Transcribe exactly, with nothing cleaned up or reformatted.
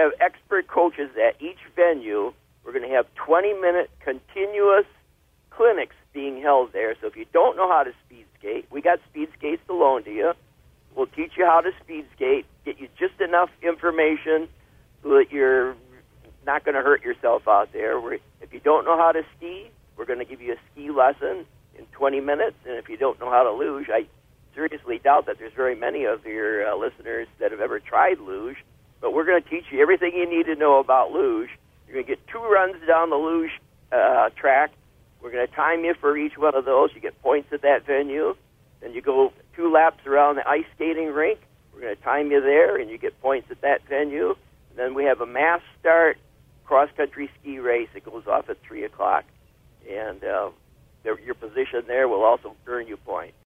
have expert coaches at each venue. We're going to have twenty-minute continuous clinics being held there. So if you don't know how to speed skate, we got speed skates to loan to you. We'll teach you how to speed skate, get you just enough information so that you're not going to hurt yourself out there. We're, if you don't know how to ski, we're going to give you a ski lesson in twenty minutes. And if you don't know how to luge, I seriously doubt that there's very many of your uh, listeners that have ever tried luge. But we're going to teach you everything you need to know about luge. You're going to get two runs down the luge uh, track. We're going to time you for each one of those. You get points at that venue. Then you go two laps around the ice skating rink. We're going to time you there, and you get points at that venue. And then we have a mass start cross-country ski race that goes off at three o'clock. And uh, your position there will also earn you points.